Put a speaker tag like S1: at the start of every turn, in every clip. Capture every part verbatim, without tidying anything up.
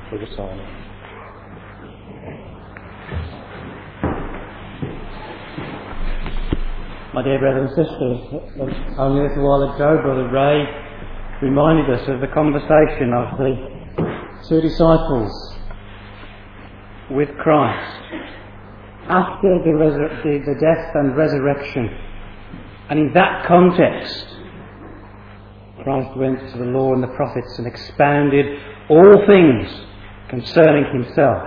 S1: for the time. My dear brothers and sisters, only a little while ago, Brother Ray reminded us of the conversation of the two disciples with Christ after the, resur- the, the death and resurrection. And in that context, Christ went to the law and the prophets and expounded all things concerning himself.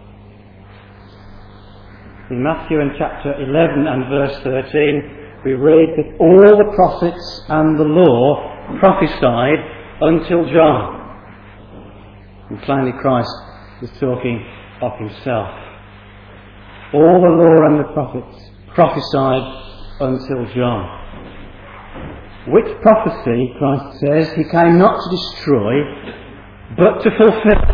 S1: In Matthew and chapter eleven and verse thirteen, we read that all the prophets and the law prophesied until John. And plainly Christ was talking of himself. All the law and the prophets prophesied until John. Which prophecy, Christ says, he came not to destroy, but to fulfill.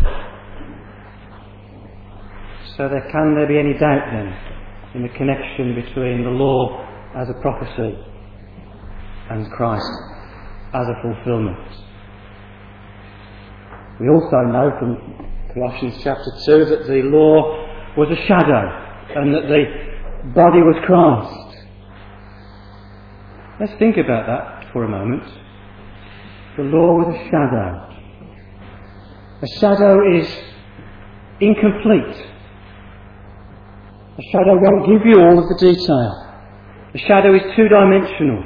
S1: So there can there be any doubt then in the connection between the law as a prophecy and Christ as a fulfilment? We also know from Colossians chapter two that the law was a shadow and that the body was Christ. Let's think about that for a moment. The law was a shadow. A shadow is incomplete. A shadow won't give you all of the detail. A shadow is two-dimensional.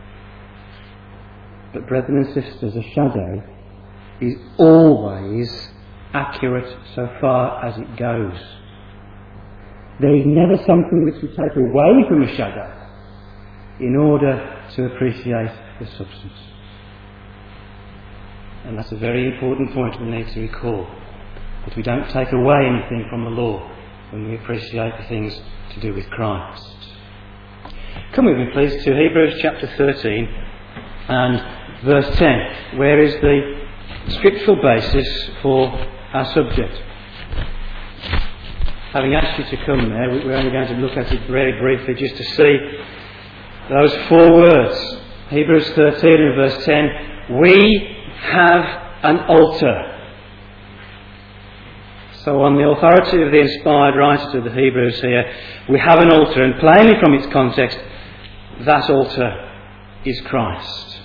S1: But brethren and sisters, a shadow is always accurate so far as it goes. There is never something which we take away from a shadow in order to appreciate the substance. And that's a very important point we need to recall, that we don't take away anything from the law when we appreciate the things to do with Christ. Come with me please to Hebrews chapter thirteen and verse ten, where is the scriptural basis for our subject. Having asked you to come there, we're only going to look at it very briefly just to see those four words. Hebrews thirteen and verse ten, we have an altar. So on the authority of the inspired writer to the Hebrews here, we have an altar, and plainly from its context, that altar is Christ.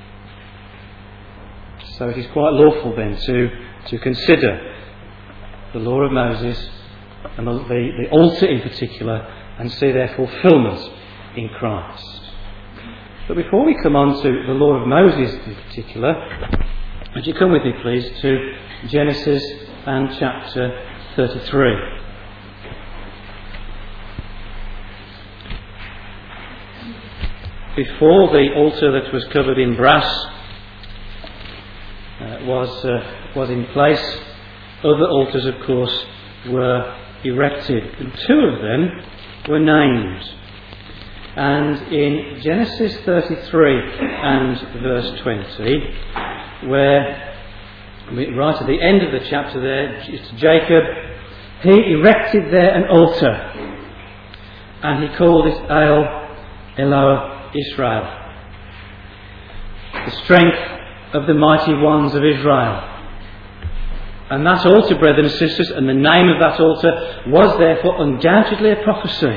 S1: So it is quite lawful then to, to consider the law of Moses and the, the, the altar in particular and see their fulfilment in Christ. But before we come on to the law of Moses in particular, would you come with me please to Genesis and chapter thirty-three. Before the altar that was covered in brass uh, was uh, was in place, other altars of course were erected, and two of them were named. And in Genesis thirty-three and verse twenty, where right at the end of the chapter there, it's Jacob, he erected there an altar, and he called it El Eloah Israel, the strength of the mighty ones of Israel. And that altar, brethren and sisters, and the name of that altar was therefore undoubtedly a prophecy.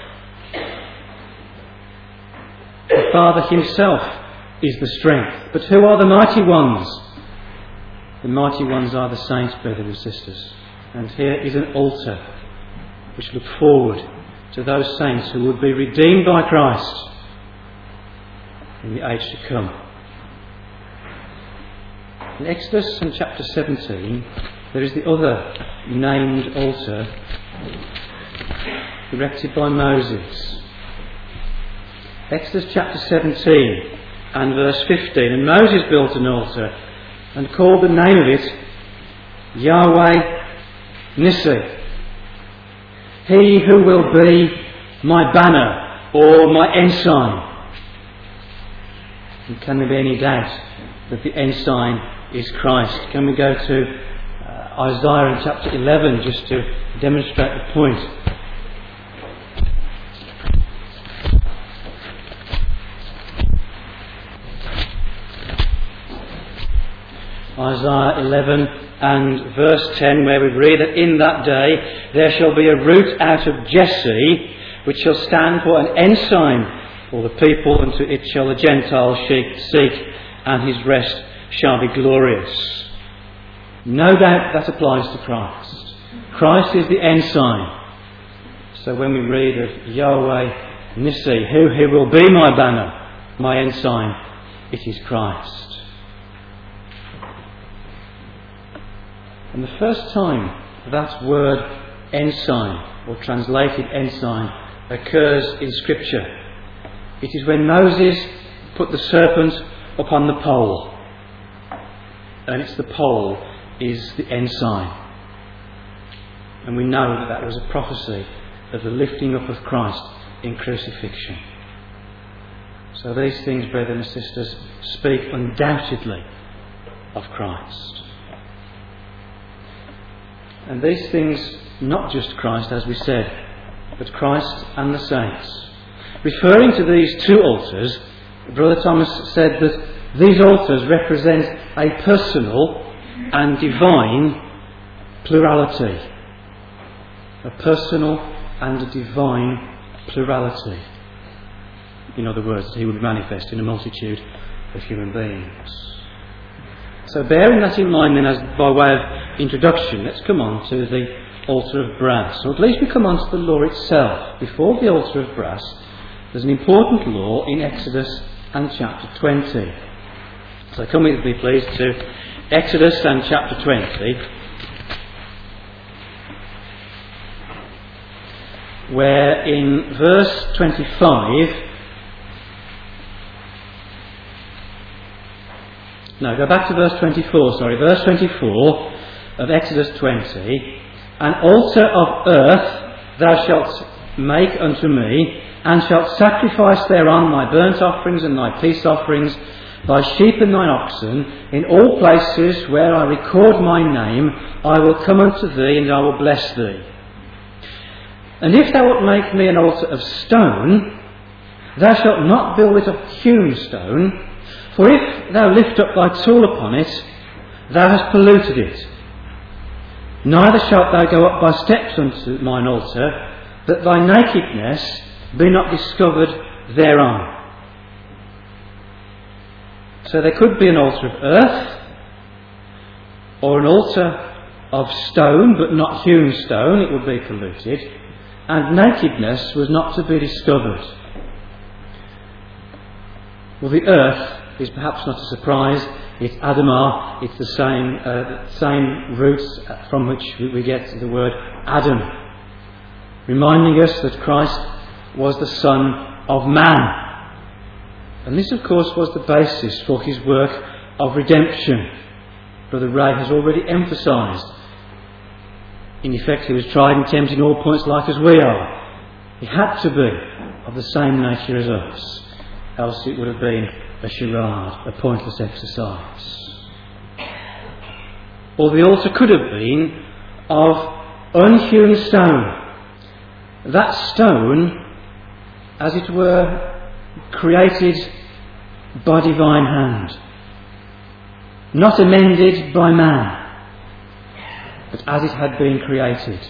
S1: The Father himself is the strength. But who are the mighty ones? The mighty ones are the saints, brethren and sisters. And here is an altar which look forward to those saints who would be redeemed by Christ in the age to come. In Exodus and chapter seventeen, there is the other named altar erected by Moses. Exodus chapter seventeen and verse fifteen. And Moses built an altar and called the name of it Yahweh Nissi. He who will be my banner or my ensign. And can there be any doubt that the ensign is Christ? Can we go to uh, Isaiah in chapter eleven just to demonstrate the point? Isaiah eleven and verse ten, where we read that in that day there shall be a root out of Jesse, which shall stand for an ensign for the people, and to it shall the Gentiles seek, and his rest shall be glorious. No doubt that applies to Christ. Christ is the ensign. So when we read of Yahweh Nissi, who, who will be my banner, my ensign, it is Christ. And the first time that word ensign, or translated ensign, occurs in Scripture, it is when Moses put the serpent upon the pole. And it's the pole is the ensign. And we know that that was a prophecy of the lifting up of Christ in crucifixion. So these things, brethren and sisters, speak undoubtedly of Christ. And these things, not just Christ, as we said, but Christ and the saints. Referring to these two altars, Brother Thomas said that these altars represent a personal and divine plurality. A personal and a divine plurality. In other words, he would manifest in a multitude of human beings. So bearing that in mind then, as by way of introduction, let's come on to the altar of brass. Or at least we come on to the law itself. Before the altar of brass, there's an important law in Exodus and chapter twenty. So come with me, please, to Exodus and chapter twenty, where in verse twenty-five, no, go back to verse twenty-four, sorry, verse twenty-four of Exodus twenty, an altar of earth thou shalt make unto me, and shalt sacrifice thereon thy burnt offerings and thy peace offerings, thy sheep and thine oxen. In all places where I record my name, I will come unto thee, and I will bless thee. And if thou wilt make me an altar of stone, thou shalt not build it of hewn stone, for if thou lift up thy tool upon it, thou hast polluted it. Neither shalt thou go up by steps unto mine altar, that thy nakedness be not discovered thereon. So there could be an altar of earth, or an altar of stone, but not hewn stone, it would be polluted, and nakedness was not to be discovered. Well, the earth is perhaps not a surprise. It's Adamah, it's the same, uh, same roots from which we get the word Adam, reminding us that Christ was the Son of Man. And this, of course, was the basis for his work of redemption. Brother Ray has already emphasised. In effect, he was tried and tempted in all points like as we are. He had to be of the same nature as us, else it would have been a charade, a pointless exercise. Or the altar could have been of unhewn stone. That stone, as it were, created by divine hand, not amended by man, but as it had been created.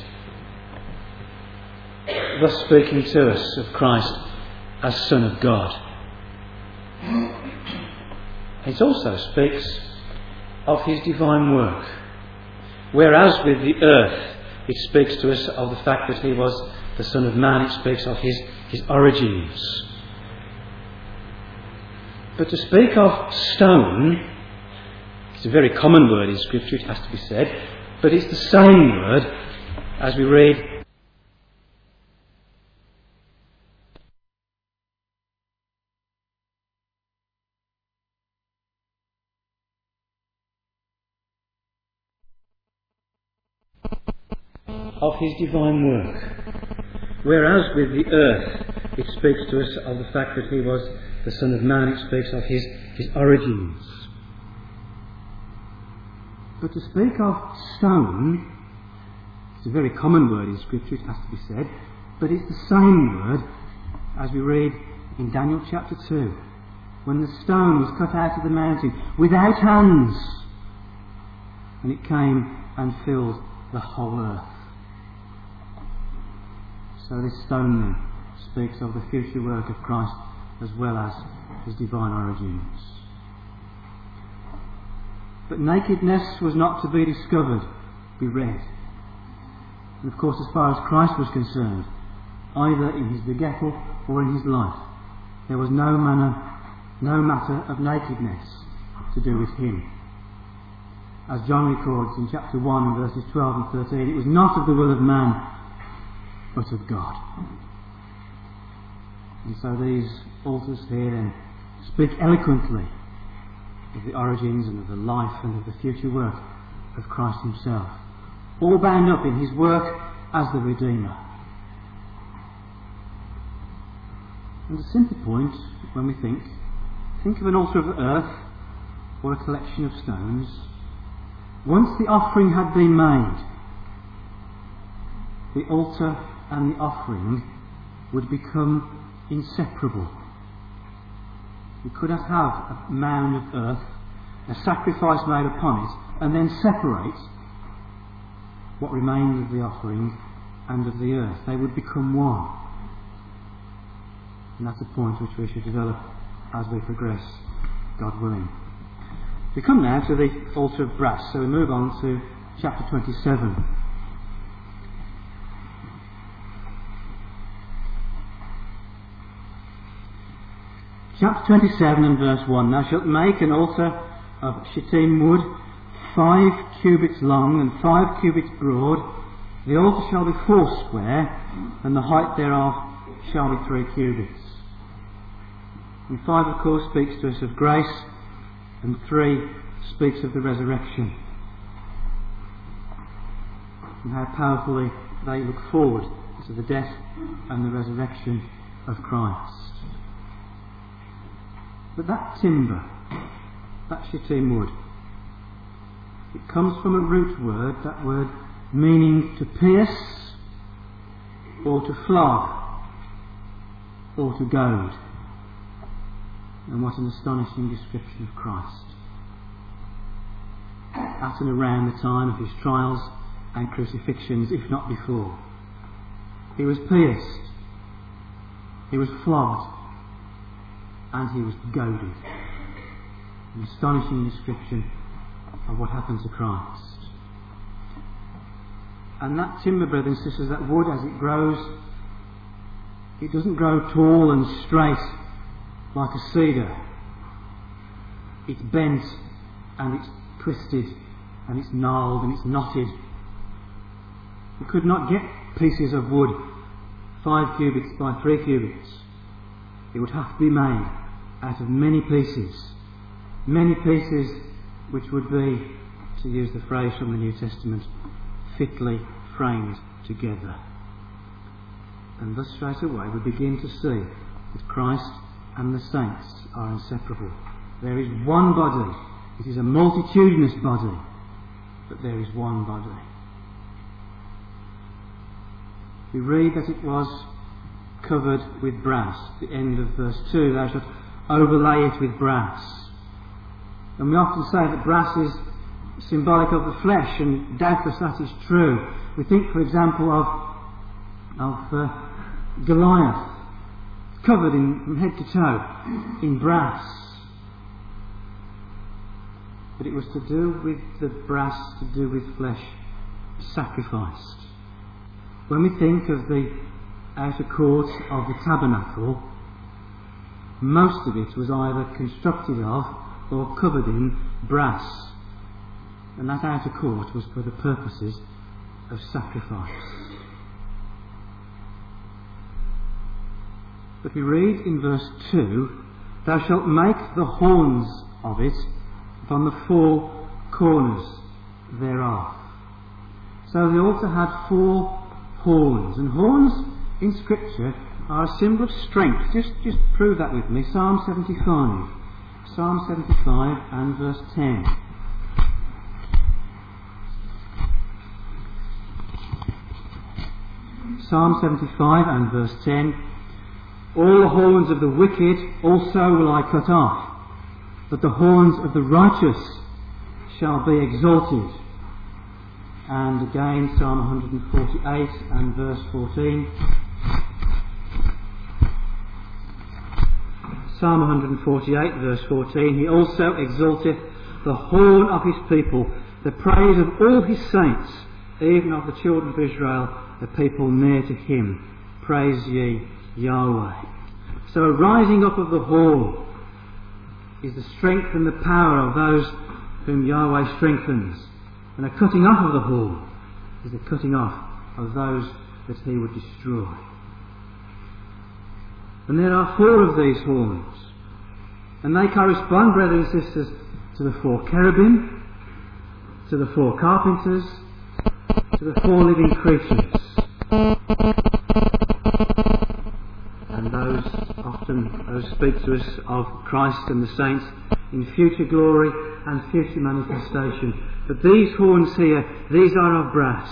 S1: Thus speaking to us of Christ as Son of God. It also speaks of his divine work, whereas with the earth it speaks to us of the fact that he was the Son of Man. It speaks of his, his origins. But to speak of stone, it's a very common word in Scripture, it has to be said, but it's the same word as we read of his divine work. Whereas with the earth it speaks to us of the fact that he was the Son of Man, it speaks of his, his origins. But to speak of stone, it's a very common word in Scripture, it has to be said, but it's the same word as we read in Daniel chapter two, when the stone was cut out of the mountain without hands. and it came and filled the whole earth. So this stone then speaks of the future work of Christ as well as his divine origins. But nakedness was not to be discovered, we read. And of course, as far as Christ was concerned, either in his begettal or in his life, there was no manner, no matter of nakedness to do with him. As John records in chapter one, verses twelve and thirteen, it was not of the will of man, but of God. And so these altars here then speak eloquently of the origins and of the life and of the future work of Christ himself, all bound up in his work as the Redeemer. And a simple point when we think, think of an altar of earth or a collection of stones. Once the offering had been made, the altar and the offering would become inseparable. You could not have a mound of earth, a sacrifice made upon it, and then separate what remained of the offering and of the earth. They would become one. And that's a point which we should develop as we progress, God willing. We come now to the altar of brass, so we move on to chapter twenty-seven. Chapter twenty-seven and verse one. Thou shalt make an altar of shittim wood, five cubits long and five cubits broad. The altar shall be foursquare, and the height thereof shall be three cubits. And five, of course, speaks to us of grace, and three speaks of the resurrection, and how powerfully they look forward to the death and the resurrection of Christ. But that timber, that shittim wood, it comes from a root word, that word meaning to pierce, or to flog, or to goad. And what an astonishing description of Christ. At and around the time of his trials and crucifixions, if not before, he was pierced, he was flogged, and he was goaded. An astonishing description of what happened to Christ. And that timber, brothers and sisters, that wood as it grows, it doesn't grow tall and straight like a cedar. It's bent and it's twisted and it's gnarled and it's knotted. You could not get pieces of wood five cubits by three cubits. It would have to be made out of many pieces. Many pieces which would be, to use the phrase from the New Testament, fitly framed together. And thus straight away we begin to see that Christ and the saints are inseparable. There is one body. It is a multitudinous body, but there is one body. We read that it was covered with brass. The end of verse two, thou shalt overlay it with brass. And we often say that brass is symbolic of the flesh, and doubtless that is true. We think, for example, of, of uh, Goliath, covered in, from head to toe in brass. But it was to do with the brass, to do with flesh sacrificed. When we think of the outer court of the tabernacle, most of it was either constructed of or covered in brass. And that outer court was for the purposes of sacrifice. But we read in verse two, thou shalt make the horns of it upon the four corners thereof. So the altar had four horns, and horns in Scripture are a symbol of strength. Just, just prove that with me. Psalm seventy-five. Psalm seventy-five and verse ten. Psalm seventy-five and verse ten. All the horns of the wicked also will I cut off, but the horns of the righteous shall be exalted. and again Psalm one forty-eight and verse fourteen. Psalm one forty-eight verse fourteen, he also exalteth the horn of his people, the praise of all his saints, even of the children of Israel, the people near to him. Praise ye Yahweh. So a rising up of the horn is the strength and the power of those whom Yahweh strengthens, and a cutting off of the horn is the cutting off of those that he would destroy. And there are four of these horns, and they correspond, brothers and sisters, to the four cherubim, to the four carpenters, to the four living creatures. And those often those speak to us of Christ and the saints in future glory and future manifestation. But these horns here, these are of brass.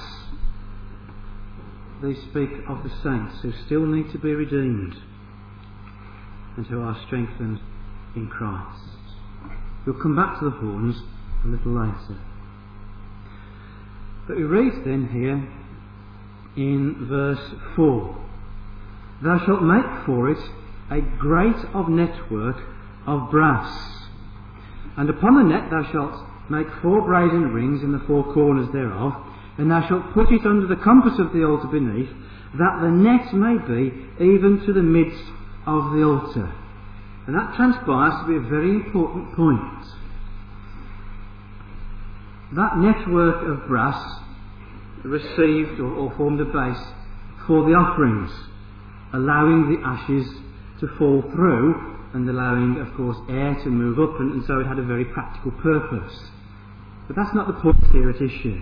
S1: They speak of the saints who still need to be redeemed and who are strengthened in Christ. We'll come back to the horns a little later. But we read then here in verse four, thou shalt make for it a grate of network of brass, and upon the net thou shalt make four brazen rings in the four corners thereof, and thou shalt put it under the compass of the altar beneath, that the net may be even to the midst of the altar. And that transpires to be a very important point. That network of brass received or, or formed a base for the offerings, allowing the ashes to fall through and allowing, of course, air to move up, and, and so it had a very practical purpose. But that's not the point here at issue.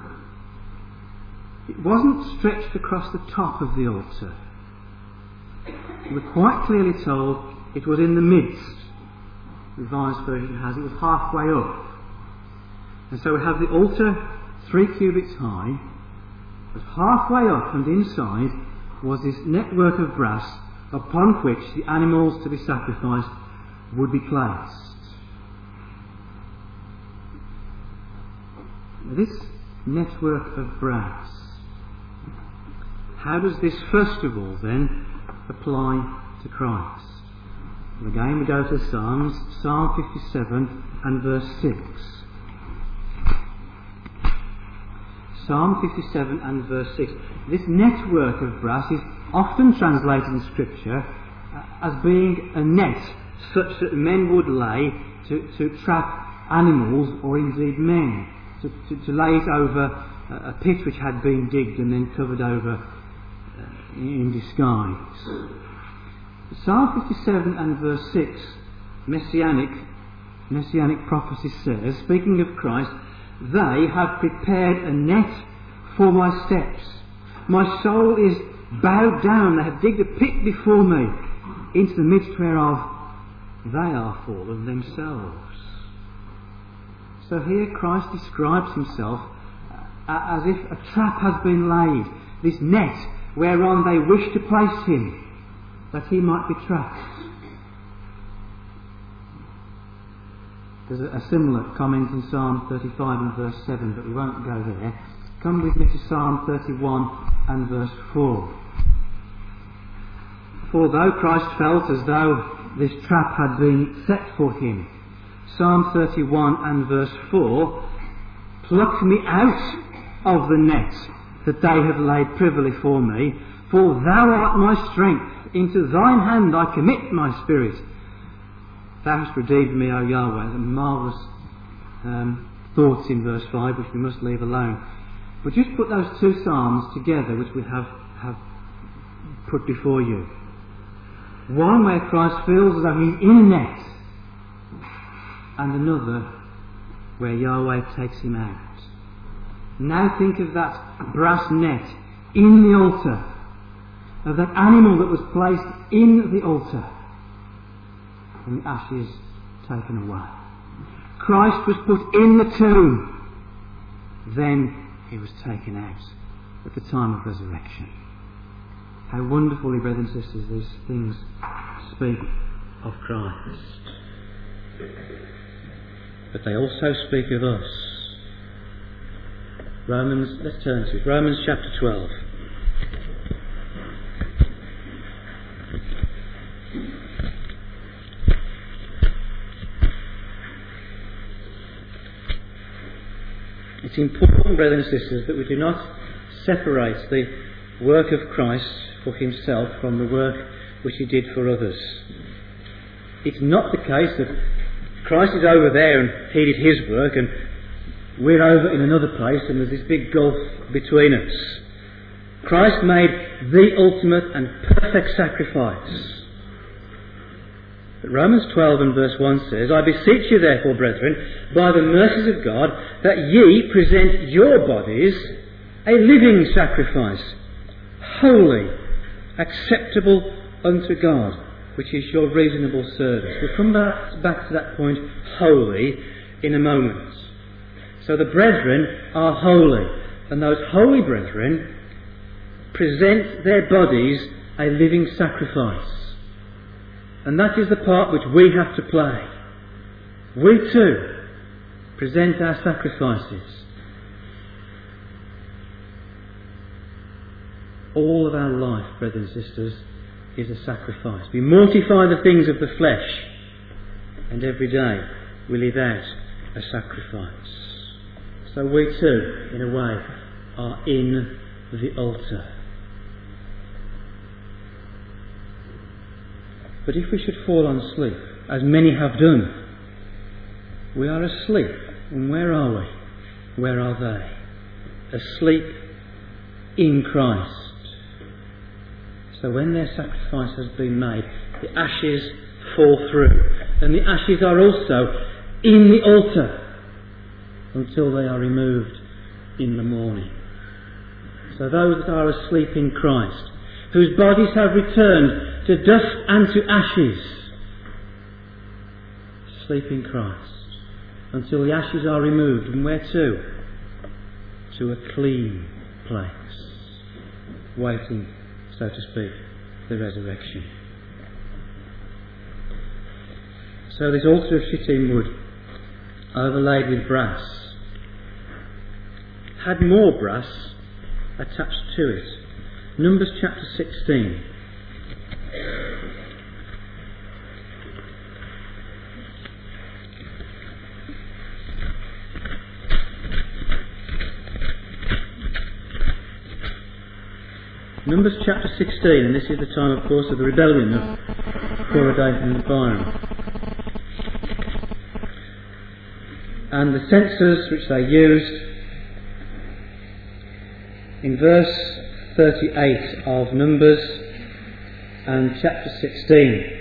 S1: It wasn't stretched across the top of the altar. We're quite clearly told it was in the midst. The Revised Version has it was halfway up. And so we have the altar three cubits high, but halfway up and inside was this network of brass upon which the animals to be sacrificed would be placed. This network of brass, how does this first of all then apply to Christ? And again we go to Psalms, Psalm fifty-seven and verse six. Psalm fifty-seven and verse six. This network of brass is often translated in Scripture as being a net such that men would lay to, to trap animals or indeed men, to, to, to lay it over a pit which had been digged and then covered over uh, in disguise. Psalm fifty-seven and verse six, Messianic, Messianic prophecy says, speaking of Christ, they have prepared a net for my steps. My soul is bowed down. They have digged a pit before me, into the midst whereof they are fallen themselves. So here Christ describes himself as if a trap has been laid, this net whereon they wish to place him, that he might be trapped. There's a, a similar comment in Psalm thirty-five and verse seven, but we won't go there. Come with me to Psalm thirty-one and verse four. For though Christ felt as though this trap had been set for him, Psalm thirty-one and verse four, pluck me out of the net that they have laid privily for me, for thou art my strength. Into thine hand I commit my spirit. Thou hast redeemed me, O Yahweh. The marvellous um, thoughts in verse five, which we must leave alone. But just put those two psalms together, which we have, have put before you. One where Christ feels as though he's in a net, and another where Yahweh takes him out. Now think of that brass net in the altar, of that animal that was placed in the altar, and the ashes taken away. Christ was put in the tomb, then he was taken out at the time of resurrection. How wonderfully, brothers and sisters, these things speak of Christ. But they also speak of us. Romans, let's turn to it. Romans chapter twelve. It's important, brothers and sisters, that we do not separate the work of Christ for himself from the work which he did for others. It's not the case that Christ is over there and he did his work and we're over in another place and there's this big gulf between us. Christ made the ultimate and perfect sacrifice. But Romans twelve and verse one says, I beseech you therefore, brethren, by the mercies of God, that ye present your bodies a living sacrifice, holy, acceptable unto God, which is your reasonable service. We'll come back, back to that point, holy, in a moment. So the brethren are holy, and those holy brethren present their bodies a living sacrifice. And that is the part which we have to play. We too present our sacrifices. All of our life, brothers and sisters, is a sacrifice. We mortify the things of the flesh, and every day we live out a sacrifice. So we too, in a way, are in the altar. But if we should fall on sleep, as many have done, we are asleep. And where are we? Where are they? Asleep in Christ. So when their sacrifice has been made, the ashes fall through. And the ashes are also in the altar until they are removed in the morning. So those that are asleep in Christ, whose bodies have returned to dust and to ashes, sleep in Christ until the ashes are removed. And where to? To a clean place, waiting, so to speak, the resurrection. So this altar of shittim wood, overlaid with brass, had more brass attached to it. Numbers chapter sixteen. Numbers chapter sixteen, and this is the time, of course, of the rebellion of Korah, Dathan and Abiram. And the censers which they used, in verse thirty-eight of Numbers and chapter sixteen.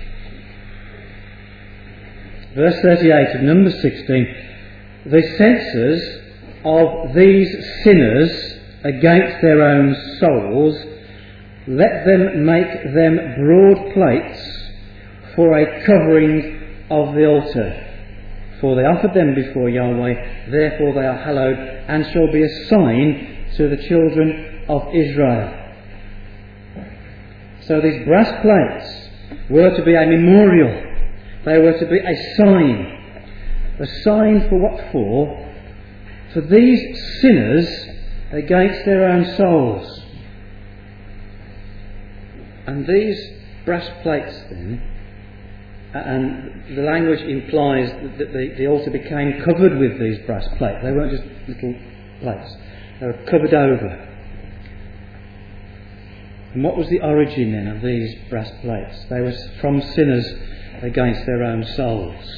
S1: Verse thirty-eight of Numbers sixteen. The censers of these sinners against their own souls, let them make them broad plates for a covering of the altar. For they offered them before Yahweh, therefore they are hallowed, and shall be a sign to the children of Israel. So these brass plates were to be a memorial. They were to be a sign. A sign for what for? For these sinners against their own souls. And these brass plates then, and the language implies that the, the altar became covered with these brass plates. They weren't just little plates. They were covered over. And what was the origin then of these brass plates? They were from sinners against their own souls.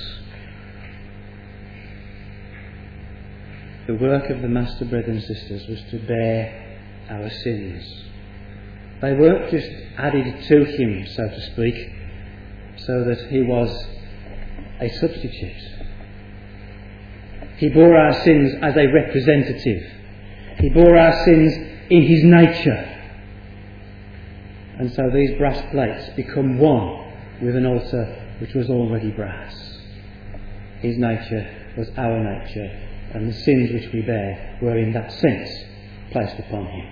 S1: The work of the Master, brothers and sisters, was to bear our sins. They weren't just added to him, so to speak, so that he was a substitute. He bore our sins as a representative. He bore our sins in his nature. And so these brass plates become one with an altar which was already brass. His nature was our nature, and the sins which we bear were in that sense placed upon him.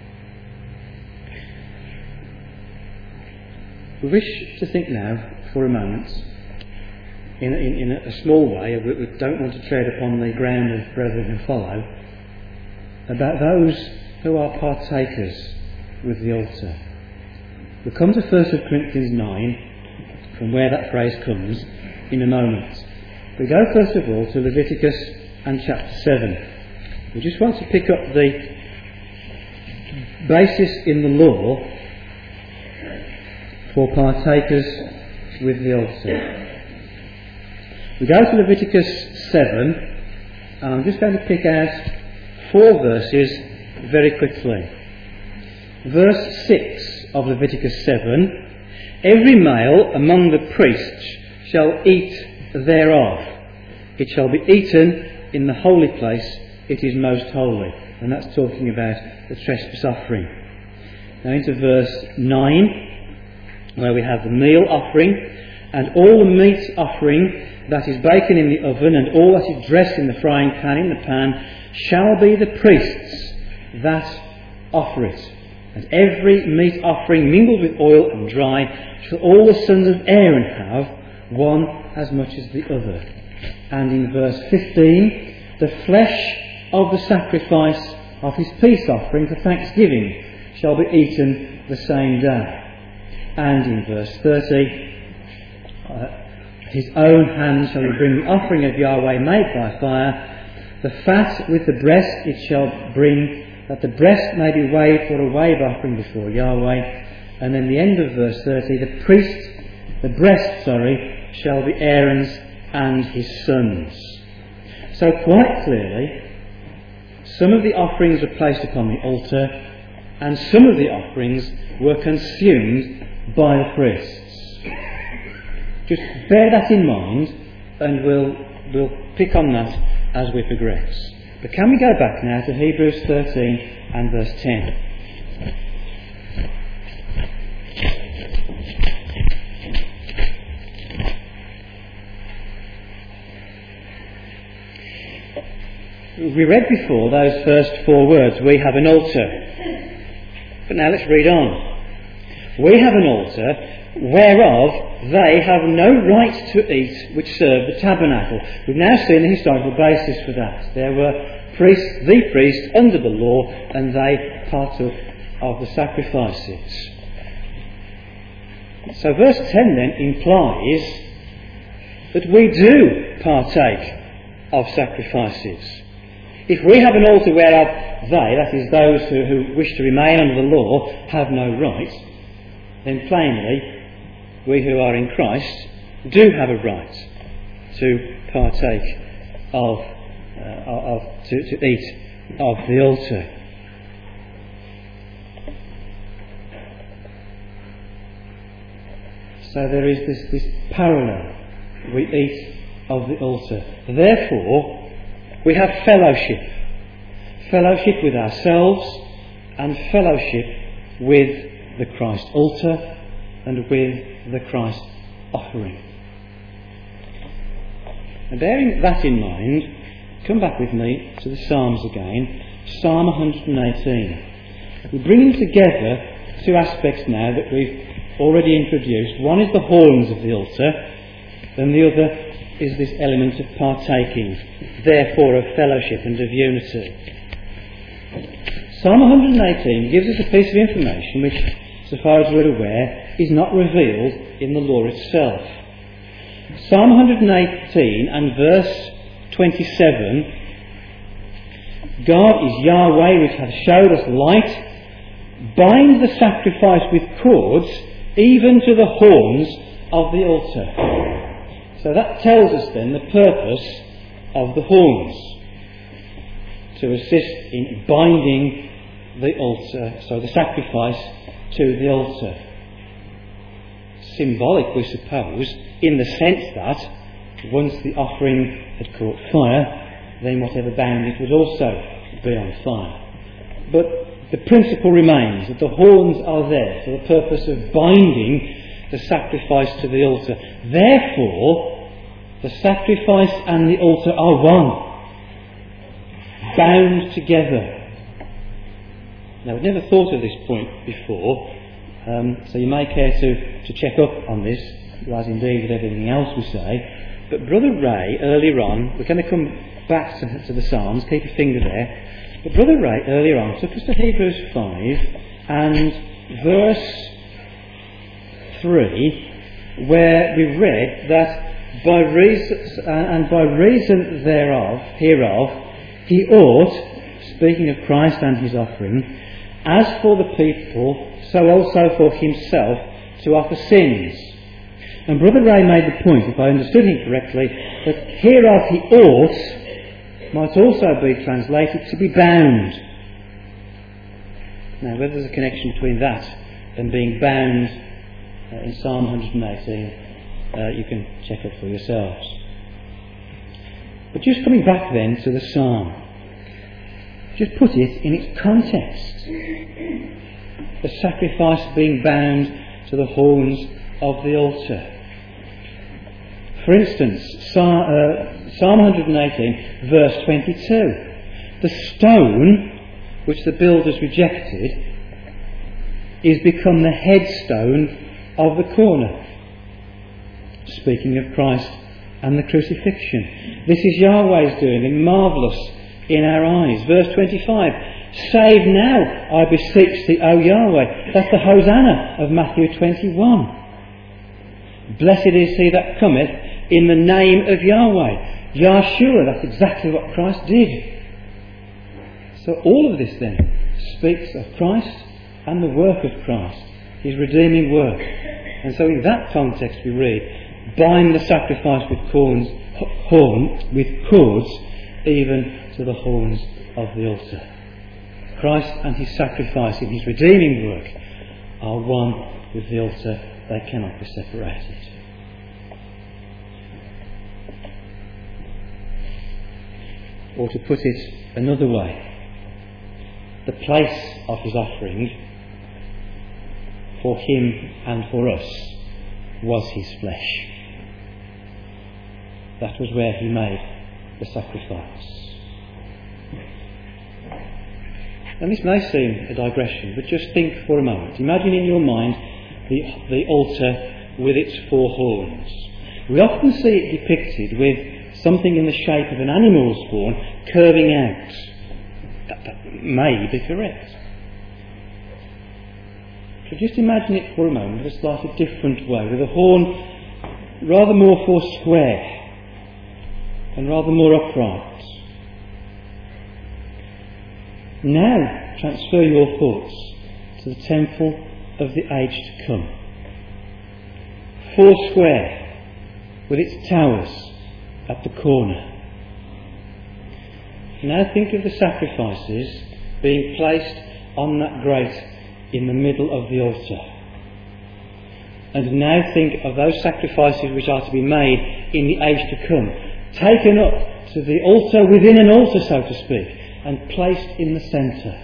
S1: We wish to think now, for a moment, in, in, in a small way. We, we don't want to tread upon the ground of brethren who follow, about those who are partakers with the altar. We'll come to First Corinthians nine, from where that phrase comes, in a moment. We go first of all to Leviticus and chapter seven. We just want to pick up the basis in the law for partakers with the altar. We go to Leviticus seven, and I'm just going to pick out four verses very quickly. Verse six of Leviticus seven: every male among the priests shall eat thereof. It shall be eaten in the holy place, it is most holy. And that's talking about the trespass offering. Now into verse nine, where we have the meal offering, and all the meat offering that is baken in the oven, and all that is dressed in the frying pan in the pan, shall be the priests that offer it. And every meat offering mingled with oil and dry shall all the sons of Aaron have, one as much as the other. And in verse fifteen, the flesh of the sacrifice of his peace offering for thanksgiving shall be eaten the same day. And in verse thirty, uh, his own hand shall he bring the offering of Yahweh made by fire. The fat with the breast it shall bring, that the breast may be waved for a wave offering before Yahweh. And then the end of verse thirty, the priest, the breast, sorry, shall be Aaron's and his sons. So quite clearly, some of the offerings were placed upon the altar, and some of the offerings were consumed by the priests. Just bear that in mind, and we'll we'll pick on that as we progress. But can we go back now to Hebrews thirteen and verse ten? We read before those first four words, we have an altar. But now let's read on. We have an altar whereof they have no right to eat which serve the tabernacle. We've now seen the historical basis for that. There were priests, the priests under the law, and they partook of the sacrifices. So verse ten then implies that we do partake of sacrifices. If we have an altar whereof they, that is those who, who wish to remain under the law, have no right, then plainly we who are in Christ do have a right to partake of, uh, of to, to eat of the altar. So there is this, this parallel. We eat of the altar. Therefore, we have fellowship. Fellowship with ourselves and fellowship with the Christ altar and with the Christ offering. And bearing that in mind, come back with me to the Psalms again. Psalm one eighteen. We're bringing together two aspects now that we've already introduced. One is the horns of the altar, and the other is this element of partaking, therefore of fellowship and of unity. Psalm one eighteen gives us a piece of information which, so far as we're aware, is not revealed in the law itself. Psalm one eighteen and verse twenty-seven, God is Yahweh which hath showed us light, bind the sacrifice with cords, even to the horns of the altar. So that tells us then the purpose of the horns, to assist in binding the altar, so the sacrifice to the altar. Symbolic, we suppose, in the sense that once the offering had caught fire, then whatever bound it would also be on fire. But the principle remains that the horns are there for the purpose of binding the sacrifice to the altar. Therefore, the sacrifice and the altar are one, bound together. Now, I've never thought of this point before, um, so you may care to, to check up on this, as indeed with everything else we say. But Brother Ray, earlier on, we're going to come back to, to the Psalms, keep your finger there, But Brother Ray earlier on took us to Hebrews five and verse three, where we read that by reason, uh, and by reason thereof, hereof, he ought, speaking of Christ and his offering, as for the people, so also for himself, to offer sins. And Brother Ray made the point, if I understood him correctly, that hereof he ought might also be translated to be bound. Now, whether there's a connection between that and being bound uh, in Psalm one eighteen, uh, you can check it for yourselves. But just coming back then to the psalm, just put it in its context. The sacrifice being bound to the horns of the altar. For instance, Psalm one eighteen, verse twenty-two. The stone which the builders rejected is become the headstone of the corner. Speaking of Christ and the crucifixion. This is Yahweh's doing, and marvellous in our eyes. Verse twenty-five. Save now, I beseech thee, O Yahweh. That's the Hosanna of Matthew twenty-one. Blessed is he that cometh in the name of Yahweh. Yahshua, that's exactly what Christ did. So all of this then speaks of Christ and the work of Christ, his redeeming work. And so in that context we read, bind the sacrifice with cords, horn, with cords, even to the horns of the altar. Christ and his sacrifice in his redeeming work are one with the altar. They cannot be separated. Or to put it another way, the place of his offering for him and for us was his flesh. That was where he made the sacrifice. And this may seem a digression, but just think for a moment. Imagine in your mind the, the altar with its four horns. We often see it depicted with something in the shape of an animal's horn curving out. That, that may be correct. So just imagine it for a moment in a slightly different way, with a horn rather more four square and rather more upright. Now transfer your thoughts to the temple of the age to come. Four square, with its towers at the corner. Now think of the sacrifices being placed on that grate in the middle of the altar. And now think of those sacrifices which are to be made in the age to come, taken up to the altar within an altar, so to speak, and placed in the centre.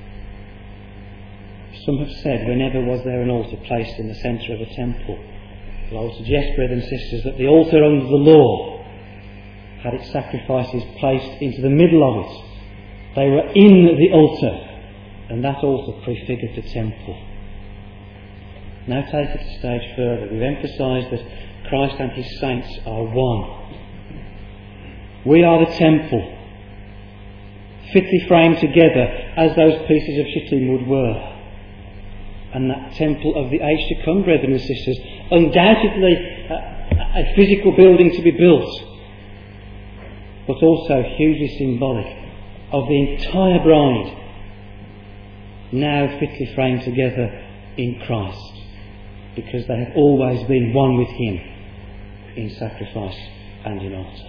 S1: Some have said, whenever was there an altar placed in the centre of a temple? Well, I would suggest, brothers and sisters, that the altar under the law had its sacrifices placed into the middle of it. They were in the altar, and that altar prefigured the temple. Now take it a stage further. We've emphasised that Christ and his saints are one. We are the temple, fitly framed together as those pieces of shittim wood were. And that temple of the age to come, brethren and sisters, undoubtedly a, a physical building to be built, but also hugely symbolic of the entire bride, now fitly framed together in Christ, because they have always been one with him in sacrifice and in altar.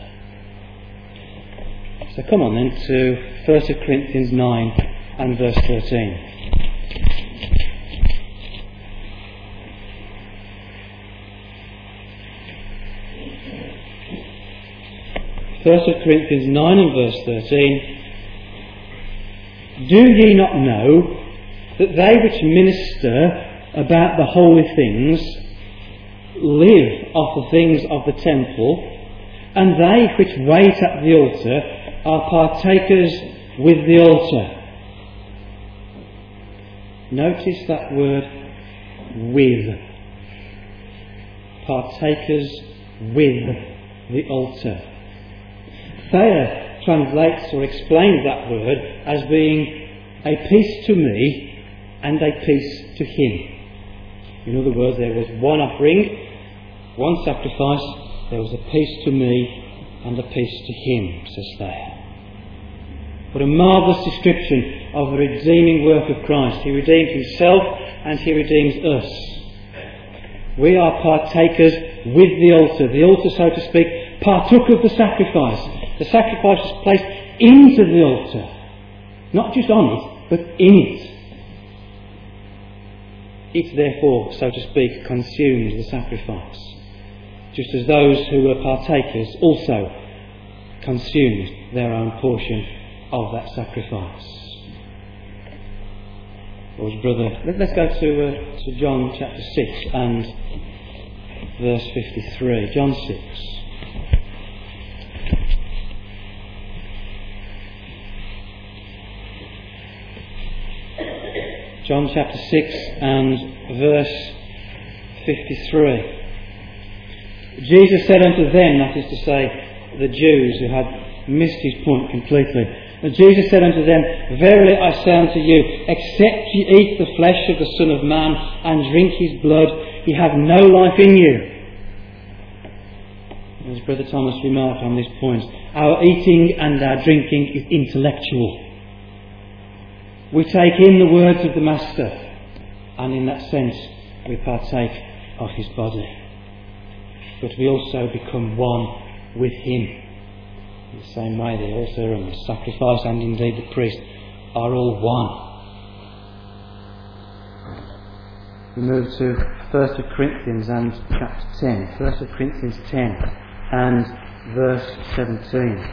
S1: So come on then to First Corinthians nine and verse thirteen. First Corinthians nine and verse thirteen. Do ye not know that they which minister about the holy things live off the things of the temple, and they which wait at the altar are partakers with the altar? Notice that word, with. Partakers with the altar. Thayer translates or explains that word as being a peace to me and a peace to him. In other words, there was one offering, one sacrifice, there was a peace to me and a peace to him, says there. What a marvellous description of the redeeming work of Christ. He redeemed himself and he redeems us. We are partakers with the altar. The altar, so to speak, partook of the sacrifice. The sacrifice was placed into the altar. Not just on it, but in it. It therefore, so to speak, consumed the sacrifice. Just as those who were partakers also consumed their own portion of that sacrifice. Lord's brother, let's go to, uh, to John chapter six and verse fifty-three. John six. John chapter six and verse fifty-three. Jesus said unto them, that is to say, the Jews who had missed his point completely, and Jesus said unto them, Verily I say unto you, except ye eat the flesh of the Son of Man and drink his blood, ye have no life in you. As Brother Thomas remarked on this point, our eating and our drinking is intellectual. We take in the words of the Master, and in that sense we partake of his body. But we also become one with him. In the same way, the altar and the sacrifice, and indeed the priest, are all one. We move to First Corinthians and chapter ten. First Corinthians ten and verse seventeen.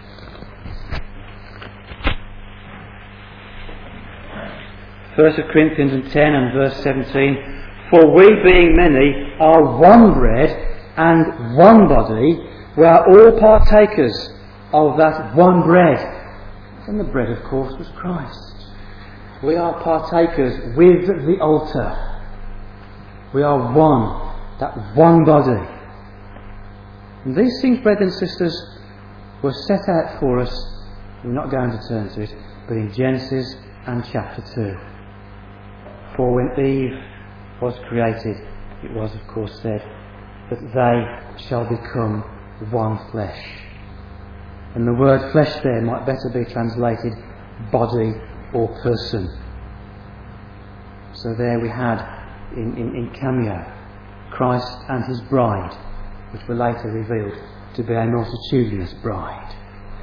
S1: First Corinthians ten and verse seventeen. For we, being many, are one bread and one body, we are all partakers of that one bread. And the bread, of course, was Christ. We are partakers with the altar. We are one, that one body. And these things, brethren and sisters, were set out for us. We're not going to turn to it, but in Genesis and chapter two. For when Eve was created, it was, of course, said that they shall become one flesh. And the word flesh there might better be translated body or person. So there we had in, in, in cameo Christ and his bride, which were later revealed to be a multitudinous bride.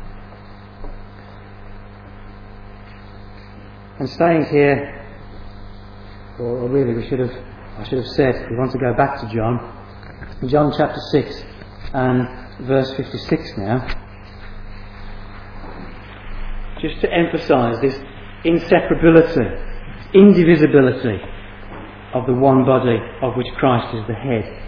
S1: And staying here, or, or really we should have, I should have said, we want to go back to John, John chapter six and verse fifty-six now. Just to emphasise this inseparability, indivisibility of the one body of which Christ is the head.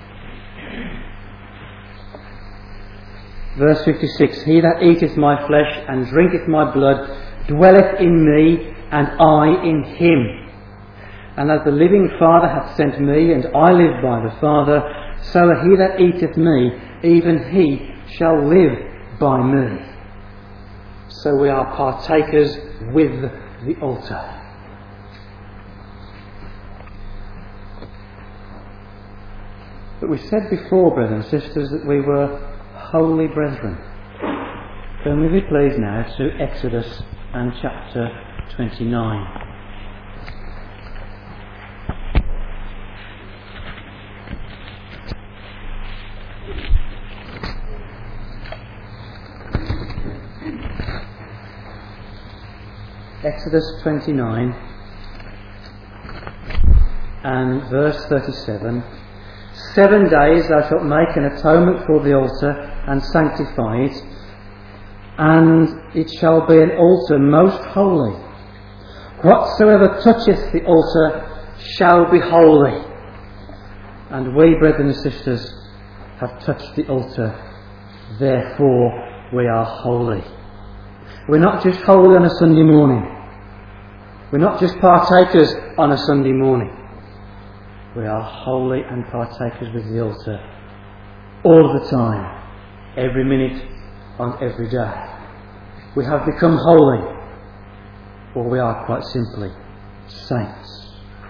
S1: Verse fifty-six, He that eateth my flesh and drinketh my blood dwelleth in me, and I in him. And as the living Father hath sent me, and I live by the Father, so he that eateth me, even he shall live by me. So we are partakers with the altar. But we said before, brothers and sisters, that we were holy brethren. Turn with me please now to Exodus and chapter twenty-nine. Exodus twenty-nine and verse thirty-seven. Seven days thou shalt make an atonement for the altar and sanctify it, and it shall be an altar most holy. Whatsoever toucheth the altar shall be holy. And we, brethren and sisters, have touched the altar, therefore we are holy. We're not just holy on a Sunday morning. We're not just partakers on a Sunday morning. We are holy and partakers with the altar all the time, every minute, on every day. we have become holy, or we are quite simply saints.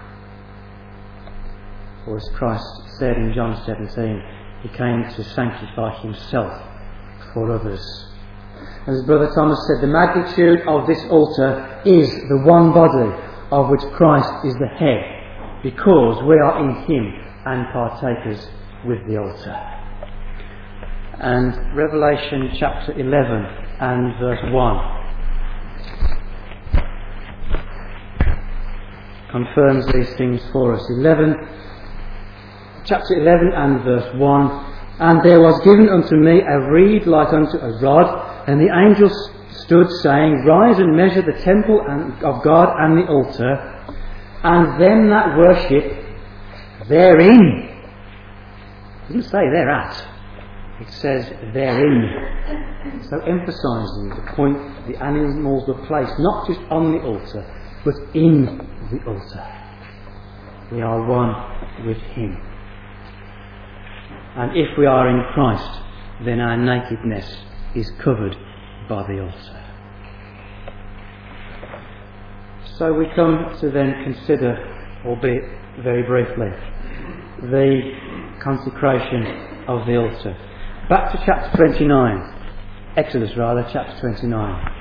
S1: Or as Christ said in John seventeen, he came to sanctify himself for others. As Brother Thomas said, the magnitude of this altar is the one body of which Christ is the head, because we are in him and partakers with the altar. And Revelation chapter eleven and verse one confirms these things for us. eleven, chapter eleven and verse one. And there was given unto me a reed like unto a rod, and the angel stood, saying, Rise and measure the temple of God and the altar, and them that worship therein. It doesn't say thereat, it says therein. So emphasising the point the animals were placed not just on the altar, but in the altar. We are one with him. And if we are in Christ, then our nakedness is covered by the altar. So we come to then consider, albeit very briefly, the consecration of the altar. Back to chapter twenty-nine. Exodus rather, chapter twenty-nine.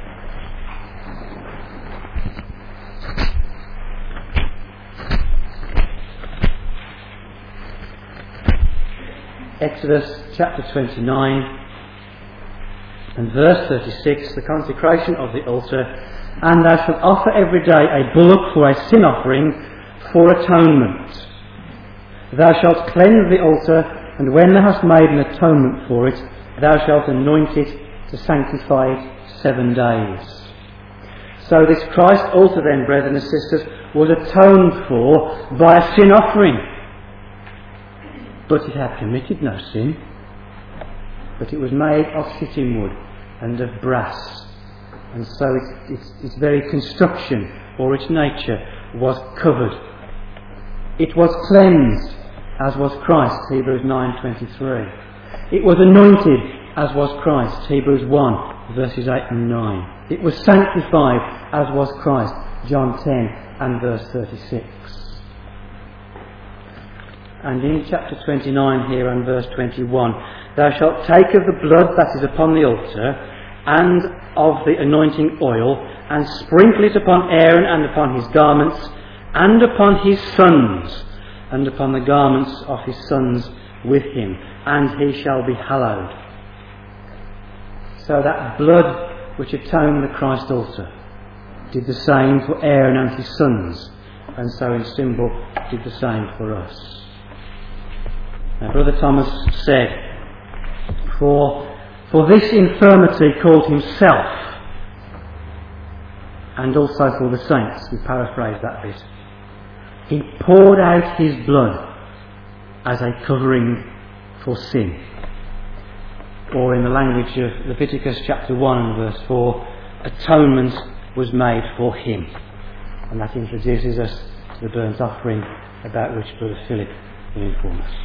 S1: Exodus chapter twenty-nine and verse thirty-six, the consecration of the altar. And thou shalt offer every day a bullock for a sin offering for atonement. Thou shalt cleanse the altar, and when thou hast made an atonement for it, thou shalt anoint it to sanctify it seven days. So this Christ altar then, brethren and sisters, was atoned for by a sin offering. But it had committed no sin, but it was made of shittim wood and of brass. And so its, its, its very construction or its nature was covered. It was cleansed, as was Christ, Hebrews nine twenty-three. It was anointed, as was Christ, Hebrews one, verses eight and nine. It was sanctified, as was Christ, John ten and verse thirty-six. And in chapter twenty-nine here and verse twenty-one, thou shalt take of the blood that is upon the altar, and of the anointing oil, and sprinkle it upon Aaron and upon his garments, and upon his sons, and upon the garments of his sons with him, and he shall be hallowed. So that blood which atoned the Christ altar did the same for Aaron and his sons, and so in symbol did the same for us. Now, Brother Thomas said, For, for this infirmity called himself, and also for the saints, we paraphrase that bit, he poured out his blood as a covering for sin. Or in the language of Leviticus chapter one and verse four, atonement was made for him. And that introduces us to the burnt offering, about which Brother Philip will inform us.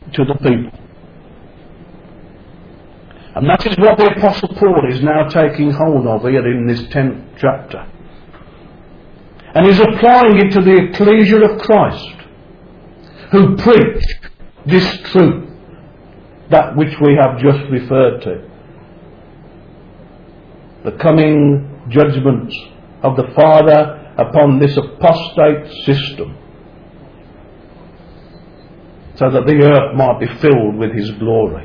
S2: to the people. And that is what the Apostle Paul is now taking hold of here in this tenth chapter. And he's applying it to the ecclesia of Christ, who preach this truth, that which we have just referred to. The coming judgments of the Father upon this apostate system, so that the earth might be filled with His glory.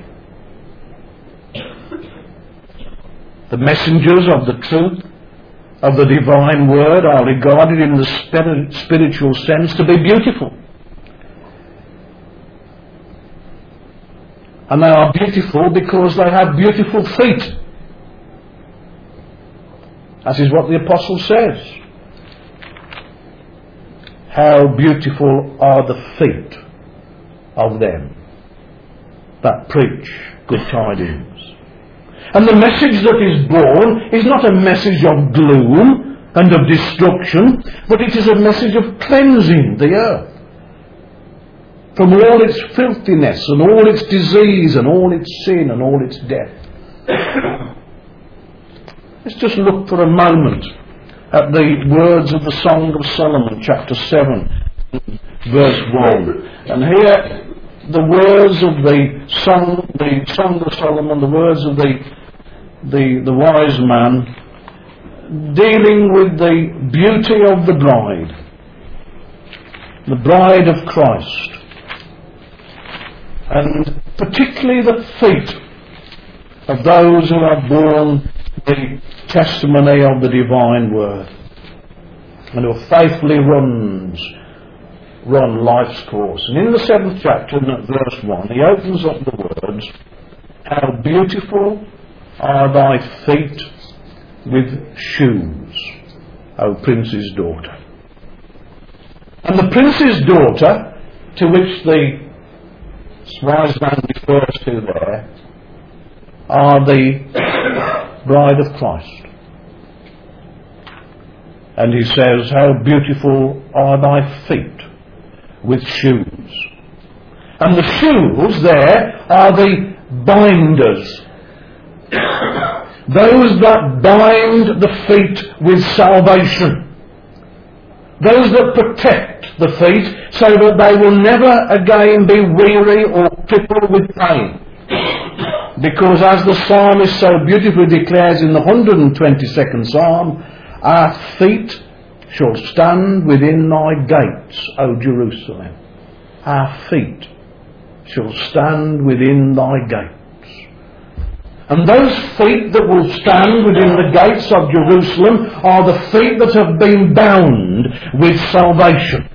S2: The messengers of the truth of the divine word are regarded in the spirit, spiritual sense to be beautiful. And they are beautiful because they have beautiful feet. That is what the Apostle says. How beautiful are the feet of them that preach good tidings. And the message that is born is not a message of gloom and of destruction, but it is a message of cleansing the earth from all its filthiness and all its disease and all its sin and all its death. Let's just look for a moment at the words of the Song of Solomon, chapter seven, verse one. And here the words of the song, the Song of Solomon, the words of the, the, the wise man, dealing with the beauty of the bride, the bride of Christ, and particularly the feet of those who have borne the testimony of the divine word, and who faithfully runs run life's course. And in the seventh chapter, and at verse one, he opens up the words, "How beautiful are thy feet with shoes, O prince's daughter." And the prince's daughter, to which the wise man refers to there, are the bride of Christ. And he says, "How beautiful are thy feet with shoes." And the shoes there are the binders, those that bind the feet with salvation, those that protect the feet so that they will never again be weary or crippled with pain. Because as the psalmist so beautifully declares in the one hundred twenty-second psalm, "Our feet shall stand within thy gates, O Jerusalem." Our feet shall stand within thy gates. And those feet that will stand within the gates of Jerusalem are the feet that have been bound with salvation.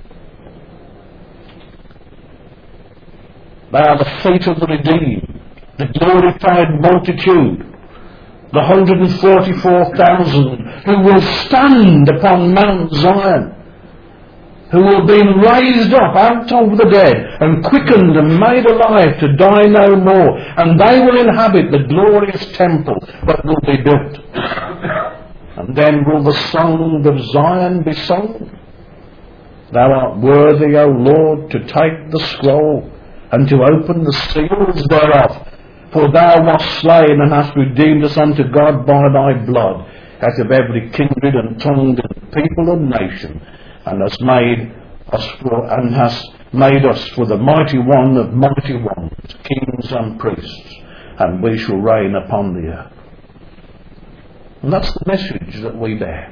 S2: They are the feet of the redeemed, the glorified multitude, the one hundred forty-four thousand who will stand upon Mount Zion, who will be raised up out of the dead and quickened and made alive to die no more, and they will inhabit the glorious temple that will be built. And then will the song of Zion be sung. "Thou art worthy, O Lord, to take the scroll and to open the seals thereof. For thou wast slain and hast redeemed us unto God by thy blood, out of every kindred and tongue and people and nation, and hast made us for, and hast made us for the mighty one of mighty ones, kings and priests, and we shall reign upon the earth." And that's the message that we bear.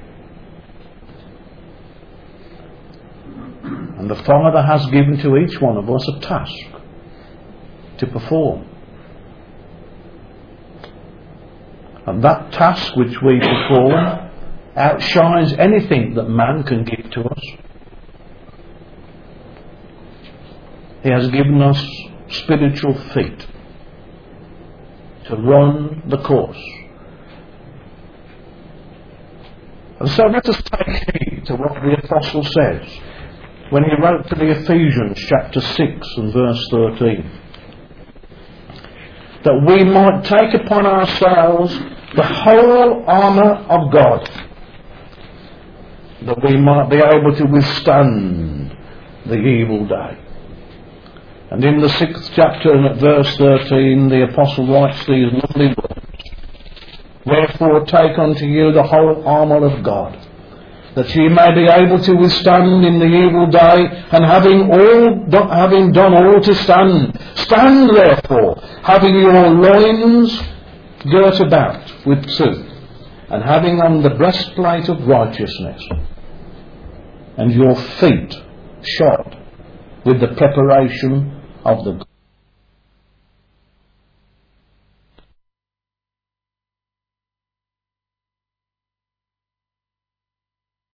S2: And the Father has given to each one of us a task to perform. And that task which we perform outshines anything that man can give to us. He has given us spiritual feet to run the course. And so let us take heed to what the Apostle says when he wrote to the Ephesians chapter six and verse thirteen. That we might take upon ourselves the whole armour of God, that we might be able to withstand the evil day. And in the sixth chapter and at verse thirteen, the Apostle writes these lovely words: "Wherefore take unto you the whole armour of God, that ye may be able to withstand in the evil day, and having all do, having done all to stand, stand therefore, having your loins girt about with truth, and having on the breastplate of righteousness, and your feet shod with the preparation of the